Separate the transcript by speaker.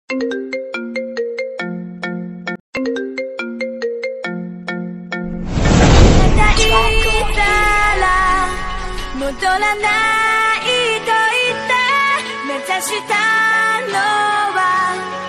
Speaker 1: たら戻らないと言って目指したのは